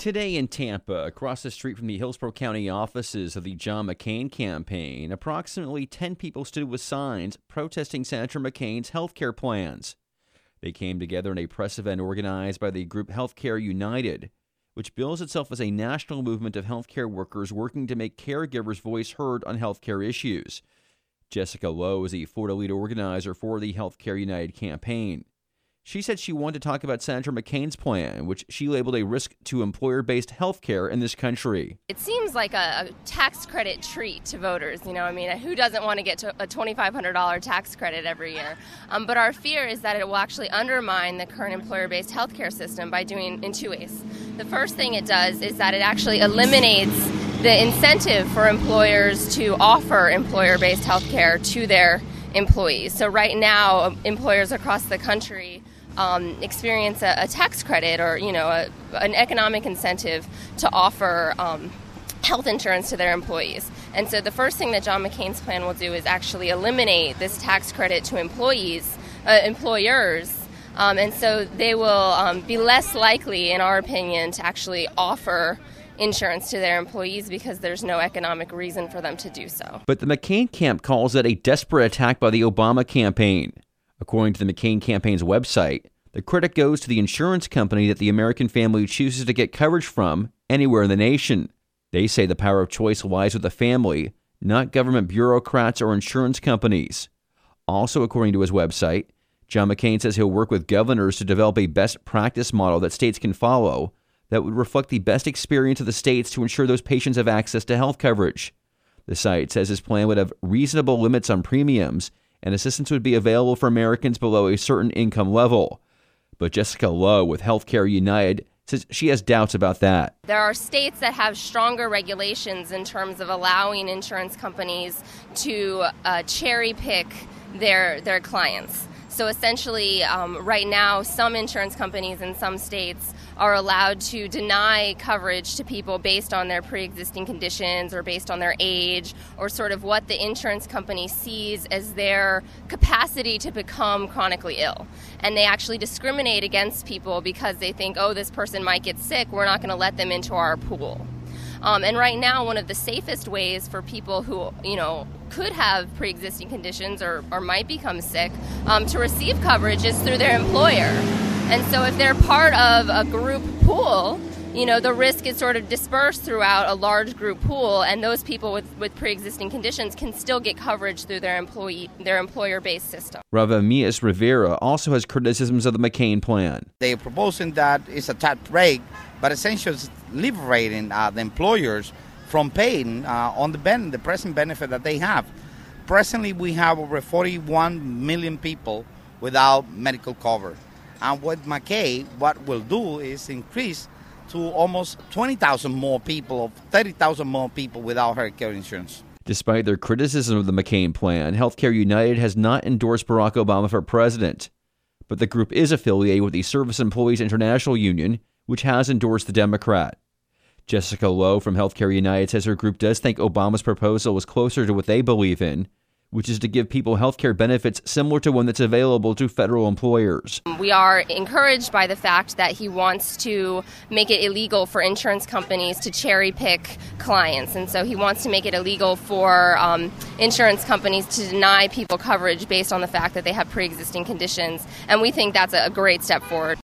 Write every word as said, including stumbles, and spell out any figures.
Today in Tampa, across the street from the Hillsborough County offices of the John McCain campaign, approximately ten people stood with signs protesting Senator McCain's health care plans. They came together in a press event organized by the group Healthcare United, which bills itself as a national movement of healthcare workers working to make caregivers' voice heard on healthcare issues. Jessica Lowe is the Florida lead organizer for the Healthcare United campaign. She said she wanted to talk about Senator McCain's plan, which she labeled a risk to employer-based health care in this country. It seems like a, a tax credit treat to voters. You know, I mean, who doesn't want to get to a twenty-five hundred dollars tax credit every year? Um, but our fear is that it will actually undermine the current employer-based health care system by doing in two ways. The first thing it does is that it actually eliminates the incentive for employers to offer employer-based health care to their employees. So right now, employers across the country Um, experience a, a tax credit or, you know, a, an economic incentive to offer um, health insurance to their employees. And so the first thing that John McCain's plan will do is actually eliminate this tax credit to employees, uh, employers, um, and so they will um, be less likely, in our opinion, to actually offer insurance to their employees because there's no economic reason for them to do so. But the McCain camp calls it a desperate attack by the Obama campaign. According to the McCain campaign's website, the credit goes to the insurance company that the American family chooses to get coverage from anywhere in the nation. They say the power of choice lies with the family, not government bureaucrats or insurance companies. Also, according to his website, John McCain says he'll work with governors to develop a best practice model that states can follow that would reflect the best experience of the states to ensure those patients have access to health coverage. The site says his plan would have reasonable limits on premiums and assistance would be available for Americans below a certain income level. But Jessica Lowe with Healthcare United says she has doubts about that. There are states that have stronger regulations in terms of allowing insurance companies to uh, cherry pick their their clients. So essentially, um, right now, some insurance companies in some states are allowed to deny coverage to people based on their pre-existing conditions or based on their age or sort of what the insurance company sees as their capacity to become chronically ill. And they actually discriminate against people because they think, oh, this person might get sick, we're not going to let them into our pool. Um, and right now, one of the safest ways for people who, you know, could have pre-existing conditions or, or might become sick um, to receive coverage is through their employer. And so if they're part of a group pool, you know, the risk is sort of dispersed throughout a large group pool, and those people with, with pre-existing conditions can still get coverage through their employee, their employer-based system. Ravamias Rivera also has criticisms of the McCain plan. They're proposing that it's a tax break, but essentially it's liberating uh, the employers from paying uh, on the, ben- the present benefit that they have. Presently, we have over forty-one million people without medical cover. And with McCain, what we'll do is increase to almost twenty thousand more people, or thirty thousand more people without health care insurance. Despite their criticism of the McCain plan, Healthcare United has not endorsed Barack Obama for president. But the group is affiliated with the Service Employees International Union, which has endorsed the Democrat. Jessica Lowe from Healthcare United says her group does think Obama's proposal is closer to what they believe in, which is to give people health care benefits similar to one that's available to federal employers. We are encouraged by the fact that he wants to make it illegal for insurance companies to cherry pick clients. And so he wants to make it illegal for um, insurance companies to deny people coverage based on the fact that they have pre-existing conditions. And we think that's a great step forward.